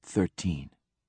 13.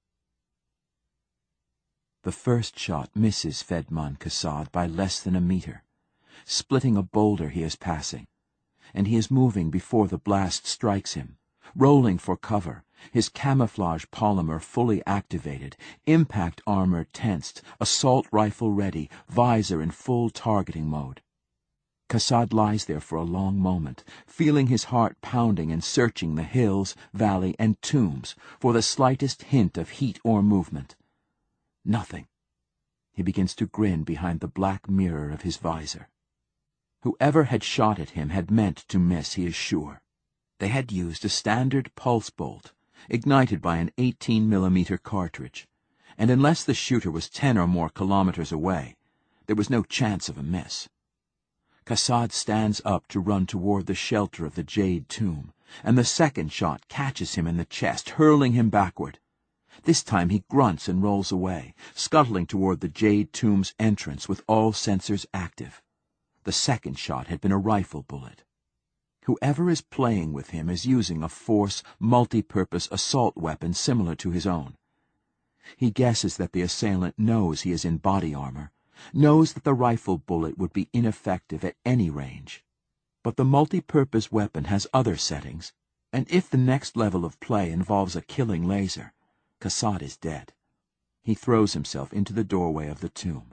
The first shot misses Fedman Qasad by less than a meter, splitting a boulder he is passing, and he is moving before the blast strikes him, rolling for cover, his camouflage polymer fully activated, impact armor tensed, assault rifle ready, visor in full targeting mode. Qasad lies there for a long moment, feeling his heart pounding and searching the hills, valley, and tombs for the slightest hint of heat or movement. Nothing. He begins to grin behind the black mirror of his visor. Whoever had shot at him had meant to miss, he is sure. They had used a standard pulse bolt, ignited by an 18mm cartridge, and unless the shooter was 10 or more kilometers away, there was no chance of a miss. Qasad stands up to run toward the shelter of the Jade Tomb, and the second shot catches him in the chest, hurling him backward. This time he grunts and rolls away, scuttling toward the Jade Tomb's entrance with all sensors active. The second shot had been a rifle bullet. Whoever is playing with him is using a force, multi-purpose assault weapon similar to his own. He guesses that the assailant knows he is in body armor, knows that the rifle bullet would be ineffective at any range. But the multi-purpose weapon has other settings, and if the next level of play involves a killing laser, Qasad is dead. He throws himself into the doorway of the tomb.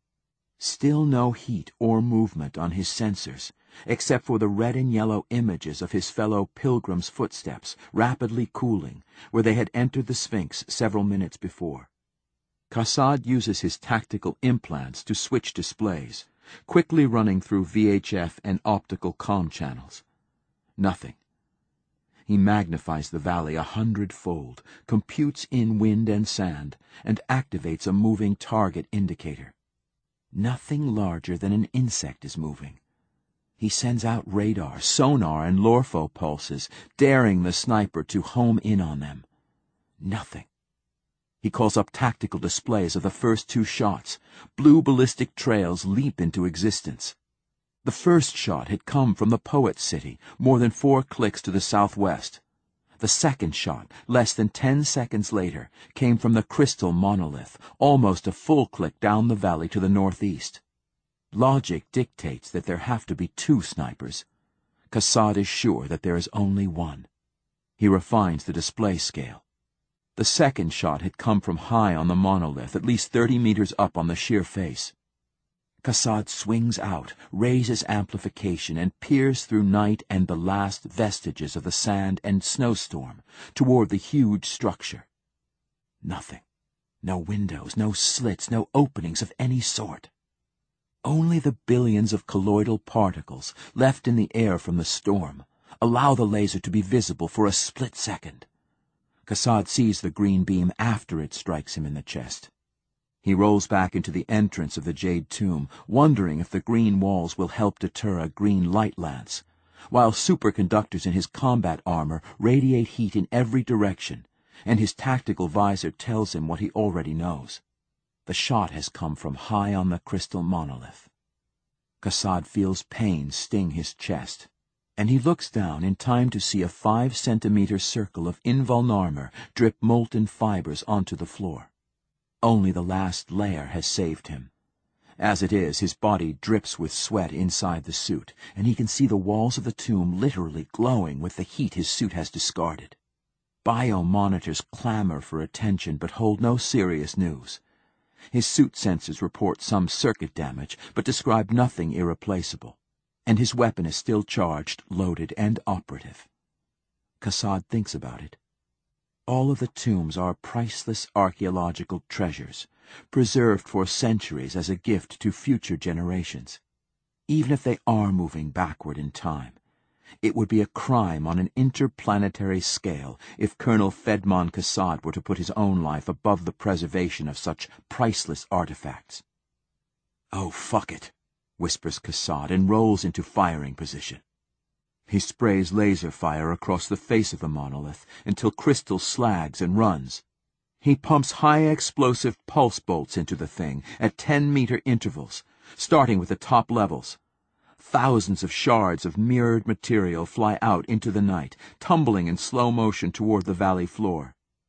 Still no heat or movement on his sensors, except for the red and yellow images of his fellow pilgrims' footsteps, rapidly cooling, where they had entered the Sphinx several minutes before. Qasad uses his tactical implants to switch displays, quickly running through VHF and optical comm channels. Nothing. He magnifies the valley 100-fold, computes in wind and sand, and activates a moving target indicator. Nothing larger than an insect is moving. He sends out radar, sonar, and Lorpho pulses, daring the sniper to home in on them. Nothing. He calls up tactical displays of the first 2 shots. Blue ballistic trails leap into existence. The first shot had come from the Poet City, more than 4 clicks to the southwest. The second shot, less than 10 seconds later, came from the Crystal Monolith, almost a full click down the valley to the northeast. Logic dictates that there have to be 2 snipers. Qasad is sure that there is only one. He refines the display scale. The second shot had come from high on the monolith, at least 30 meters up on the sheer face. Qasad swings out, raises amplification, and peers through night and the last vestiges of the sand and snowstorm toward the huge structure. Nothing. No windows, no slits, no openings of any sort. Only the billions of colloidal particles left in the air from the storm allow the laser to be visible for a split second. Qasad sees the green beam after it strikes him in the chest. He rolls back into the entrance of the Jade Tomb, wondering if the green walls will help deter a green light lance, while superconductors in his combat armor radiate heat in every direction, and his tactical visor tells him what he already knows. The shot has come from high on the crystal monolith. Qasad feels pain sting his chest, and he looks down in time to see a 5-centimeter circle of invulnarmor drip molten fibers onto the floor. Only the last layer has saved him. As it is, his body drips with sweat inside the suit, and he can see the walls of the tomb literally glowing with the heat his suit has discarded. Biomonitors clamor for attention but hold no serious news. His suit sensors report some circuit damage but describe nothing irreplaceable, and his weapon is still charged, loaded, and operative. Qasad thinks about it. All of the tombs are priceless archaeological treasures, preserved for centuries as a gift to future generations. Even if they are moving backward in time, it would be a crime on an interplanetary scale if Colonel Fedman Qasad were to put his own life above the preservation of such priceless artifacts. "Oh, fuck it," whispers Qasad and rolls into firing position. He sprays laser fire across the face of the monolith until crystal slags and runs. He pumps high-explosive pulse bolts into the thing at 10-meter intervals, starting with the top levels. Thousands of shards of mirrored material fly out into the night, tumbling in slow motion toward the valley floor.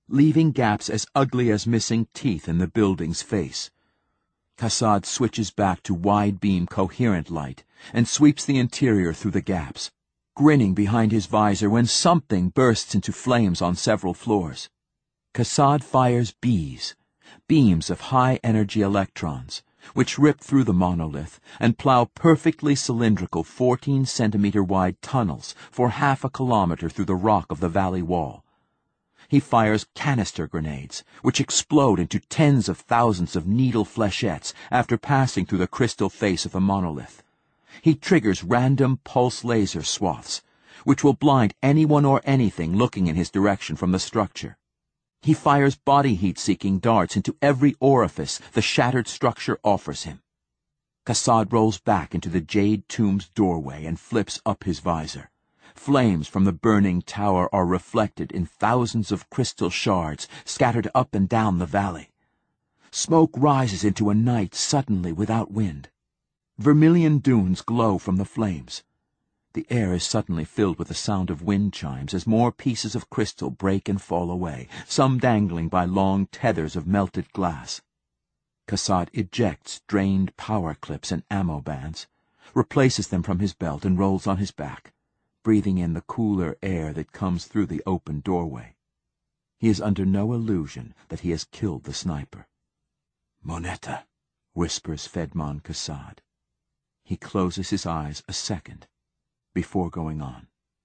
leaving gaps as ugly as missing teeth in the building's face. Kassad switches back to wide-beam coherent light and sweeps the interior through the gaps, grinning behind his visor when something bursts into flames on several floors. Kassad fires beams of high-energy electrons, which rip through the monolith and plow perfectly cylindrical 14-centimeter-wide tunnels for half a kilometer through the rock of the valley wall. He fires canister grenades, which explode into tens of thousands of needle flechettes after passing through the crystal face of the monolith. He triggers random pulse laser swaths, which will blind anyone or anything looking in his direction from the structure. He fires body heat-seeking darts into every orifice the shattered structure offers him. Kassad rolls back into the jade tomb's doorway and flips up his visor. Flames from the burning tower are reflected in thousands of crystal shards scattered up and down the valley. Smoke rises into a night suddenly without wind. Vermilion dunes glow from the flames. The air is suddenly filled with the sound of wind chimes as more pieces of crystal break and fall away, some dangling by long tethers of melted glass. Kassad ejects drained power clips and ammo bands, replaces them from his belt, and rolls on his back, breathing in the cooler air that comes through the open doorway. He is under no illusion that he has killed the sniper. "Moneta," whispers Fedman Kassad. He closes his eyes a second before going on.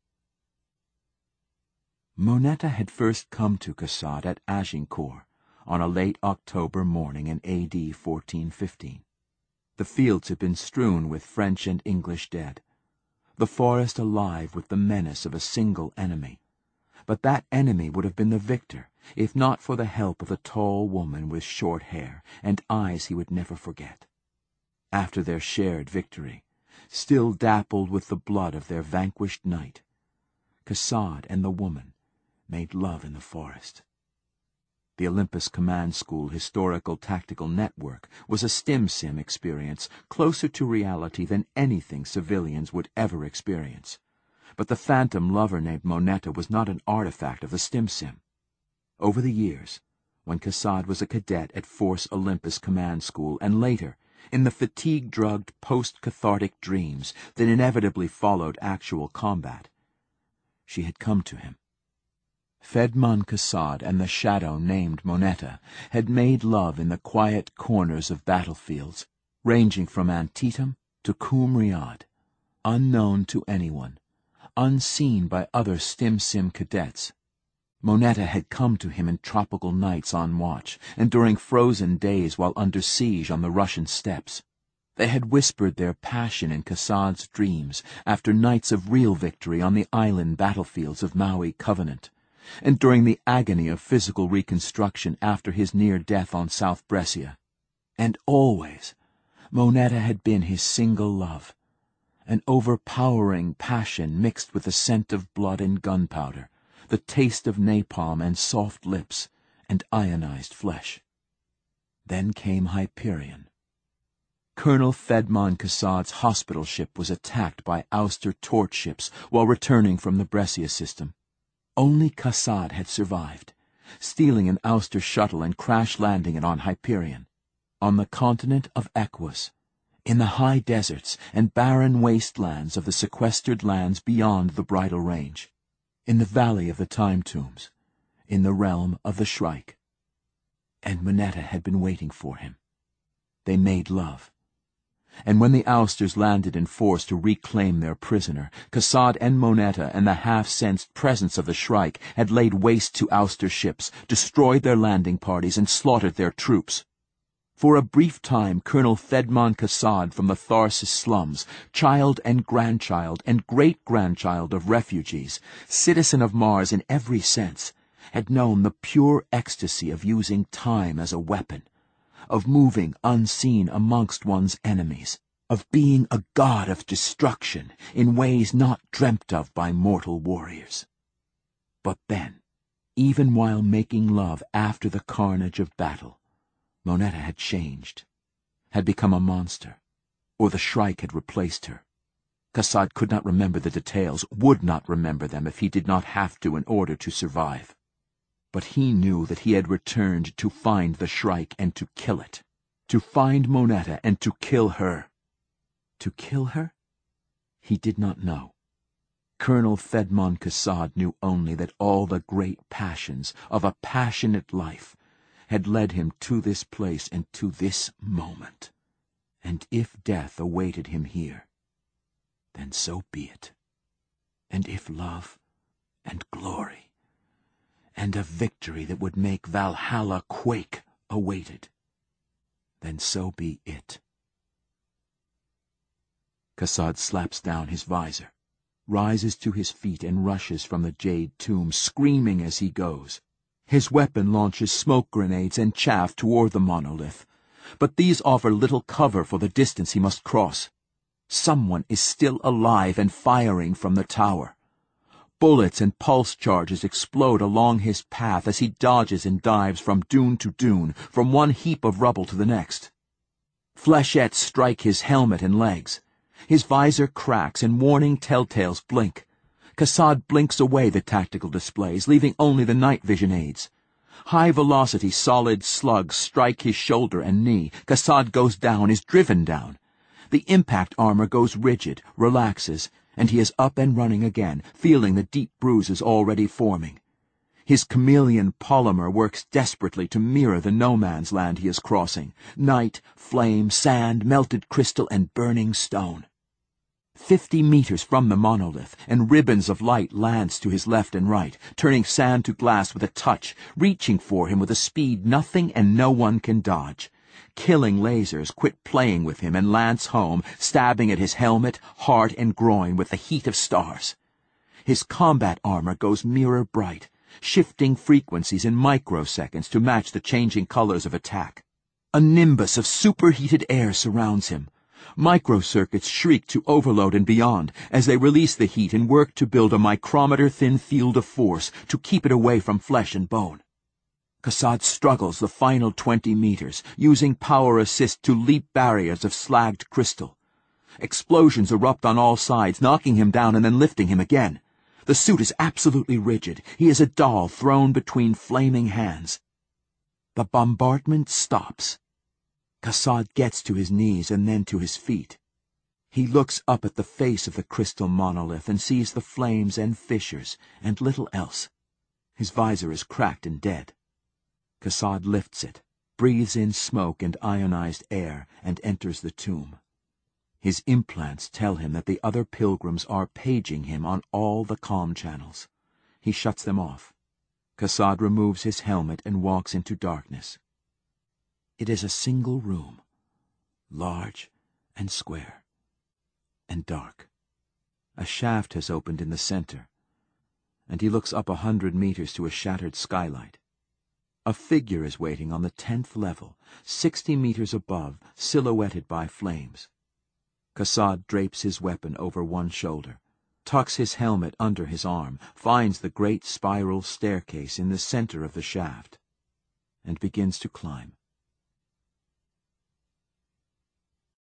Moneta had first come to Kassad at Agincourt on a late October morning in A.D. 1415. The fields had been strewn with French and English dead, the forest alive with the menace of a single enemy. But that enemy would have been the victor, if not for the help of a tall woman with short hair and eyes he would never forget. After their shared victory, still dappled with the blood of their vanquished knight, Kassad and the woman made love in the forest. The Olympus Command School Historical Tactical Network was a stim-sim experience closer to reality than anything civilians would ever experience. But the phantom lover named Moneta was not an artifact of the stim-sim. Over the years, when Kassad was a cadet at Force Olympus Command School, and later, in the fatigue-drugged post-cathartic dreams that inevitably followed actual combat, she had come to him. Fedman Kassad and the shadow named Moneta had made love in the quiet corners of battlefields, ranging from Antietam to Qum Riyadh, unknown to anyone, unseen by other stim-sim cadets. Moneta had come to him in tropical nights on watch, and during frozen days while under siege on the Russian steppes. They had whispered their passion in Kassad's dreams after nights of real victory on the island battlefields of Maui Covenant, and during the agony of physical reconstruction after his near death on South Brescia. And always, Moneta had been his single love, an overpowering passion mixed with the scent of blood and gunpowder, the taste of napalm and soft lips and ionized flesh. Then came Hyperion. Colonel Fedman Kassad's hospital ship was attacked by ouster torch ships while returning from the Brescia system. Only Kassad had survived, stealing an ouster shuttle and crash-landing it on Hyperion, on the continent of Equus, in the high deserts and barren wastelands of the sequestered lands beyond the Bridle Range, in the valley of the Time Tombs, in the realm of the Shrike. And Moneta had been waiting for him. They made love. And when the ousters landed in force to reclaim their prisoner, Kassad and Moneta and the half-sensed presence of the Shrike had laid waste to ouster ships, destroyed their landing parties, and slaughtered their troops. For a brief time, Colonel Fedman Kassad from the Tharsis slums, child and grandchild and great-grandchild of refugees, citizen of Mars in every sense, had known the pure ecstasy of using time as a weapon, of moving unseen amongst one's enemies, of being a god of destruction in ways not dreamt of by mortal warriors. But then, even while making love after the carnage of battle, Moneta had changed, had become a monster, or the Shrike had replaced her. Kassad could not remember the details, would not remember them if he did not have to in order to survive. But he knew that he had returned to find the Shrike and to kill it. To find Moneta and to kill her. To kill her? He did not know. Colonel Fedmon Kessad knew only that all the great passions of a passionate life had led him to this place and to this moment. And if death awaited him here, then so be it. And if love and glory and a victory that would make Valhalla quake awaited, then so be it. Kessad slaps down his visor, rises to his feet and rushes from the jade tomb, screaming as he goes. His weapon launches smoke grenades and chaff toward the monolith, but these offer little cover for the distance he must cross. Someone is still alive and firing from the tower. Bullets and pulse charges explode along his path as he dodges and dives from dune to dune, from one heap of rubble to the next. Flechettes strike his helmet and legs. His visor cracks and warning telltales blink. Kessad blinks away the tactical displays, leaving only the night vision aids. High-velocity solid slugs strike his shoulder and knee. Kessad goes down, is driven down. The impact armor goes rigid, relaxes, and he is up and running again, feeling the deep bruises already forming. His chameleon polymer works desperately to mirror the no-man's land he is crossing. Night, flame, sand, melted crystal, and burning stone. 50 meters from the monolith, and ribbons of light lance to his left and right, turning sand to glass with a touch, reaching for him with a speed nothing and no one can dodge. Killing lasers quit playing with him and lance home, stabbing at his helmet, heart, and groin with the heat of stars. His combat armor goes mirror bright, shifting frequencies in microseconds to match the changing colors of attack. A nimbus of superheated air surrounds him. Microcircuits shriek to overload and beyond as they release the heat and work to build a micrometer-thin field of force to keep it away from flesh and bone. Kessad struggles the final 20 meters, using power assist to leap barriers of slagged crystal. Explosions erupt on all sides, knocking him down and then lifting him again. The suit is absolutely rigid. He is a doll thrown between flaming hands. The bombardment stops. Kessad gets to his knees and then to his feet. He looks up at the face of the crystal monolith and sees the flames and fissures and little else. His visor is cracked and dead. Kessad lifts it, breathes in smoke and ionized air, and enters the tomb. His implants tell him that the other pilgrims are paging him on all the comm channels. He shuts them off. Kessad removes his helmet and walks into darkness. It is a single room, large and square, and dark. A shaft has opened in the center, and he looks up 100 meters to a shattered skylight. A figure is waiting on the 10th level, 60 meters above, silhouetted by flames. Kessad drapes his weapon over one shoulder, tucks his helmet under his arm, finds the great spiral staircase in the center of the shaft, and begins to climb.